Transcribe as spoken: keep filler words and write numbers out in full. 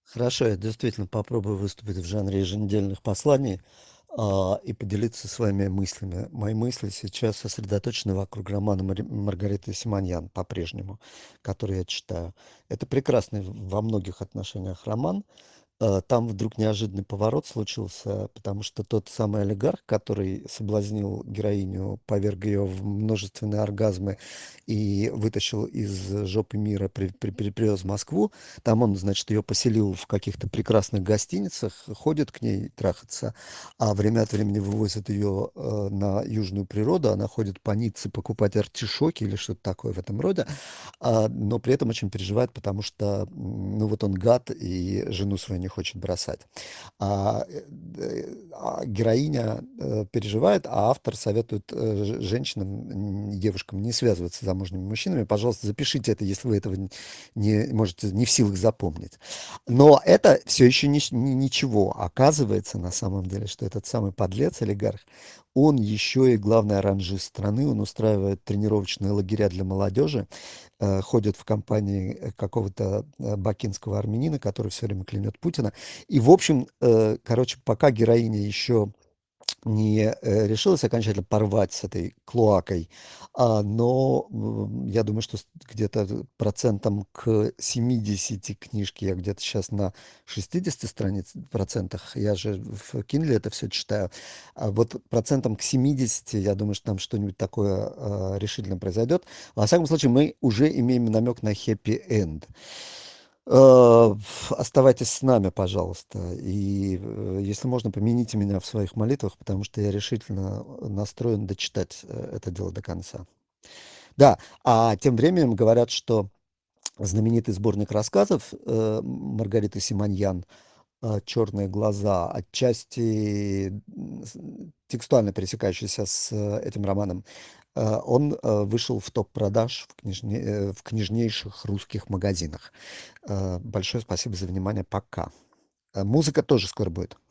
Хорошо, я действительно попробую выступить в жанре еженедельных посланий, а, и поделиться своими мыслями. Мои мысли сейчас сосредоточены вокруг романа Мари Маргариты Симоньян по-прежнему, который я читаю. Это прекрасный в во многих отношениях роман. Э, там вдруг неожиданный поворот случился, потому что тот самый олигарх, который соблазнил героиню, поверг ее в множественные оргазмы и вытащил из жопы мира, при, при- при- привез в Москву. Там он, значит, ее поселил в каких-то прекрасных гостиницах, ходит к ней трахаться, а время от времени вывозит ее э, на южную природу. Она ходит по Ницце покупать артишоки или что-то такое в этом роде, а, но при этом очень переживает, потому что, м, ну вот он гад и жену свою не хочет бросать. А, э, э, а героиня э, переживает, а автор советует э, ж- женщинам, м, девушкам не связываться с замужними мужчинами. Пожалуйста, запишите это, если вы этого н- не можете, не в силах запомнить. Но это все еще не, не- ничего. Оказывается, на самом деле, что этот самый подлец, олигарх, он еще и главный оранжист страны, он устраивает тренировочные лагеря для молодежи, э, ходит в компании э, какого-то э, бакинского армянина, который все время клянет Путина. И, в общем, э, короче, пока героиня еще не э, решилась окончательно порвать с этой клоакой, а, но м, я думаю, что с- где-то процентом к семидесяти книжки, я где-то сейчас на шестидесяти страниц, процентах, я же в Kindle это все читаю, а вот процентом к семидесяти, я думаю, что там что-нибудь такое а, решительно произойдет. Во всяком случае, мы уже имеем намек на хэппи-энд. Э, Оставайтесь с нами, пожалуйста. И, э, если можно, помяните меня в своих молитвах, потому что я решительно настроен дочитать э, это дело до конца. Да, а тем временем говорят, что знаменитый сборник рассказов э, Маргариты Симоньян э, «Черные глаза», отчасти м, с- текстуально пересекающийся с э, этим романом, э, он э, вышел в топ-продаж в, книжне- э, в книжнейших русских магазинах. Э, Большое спасибо за внимание. Пока. Э, Музыка тоже скоро будет.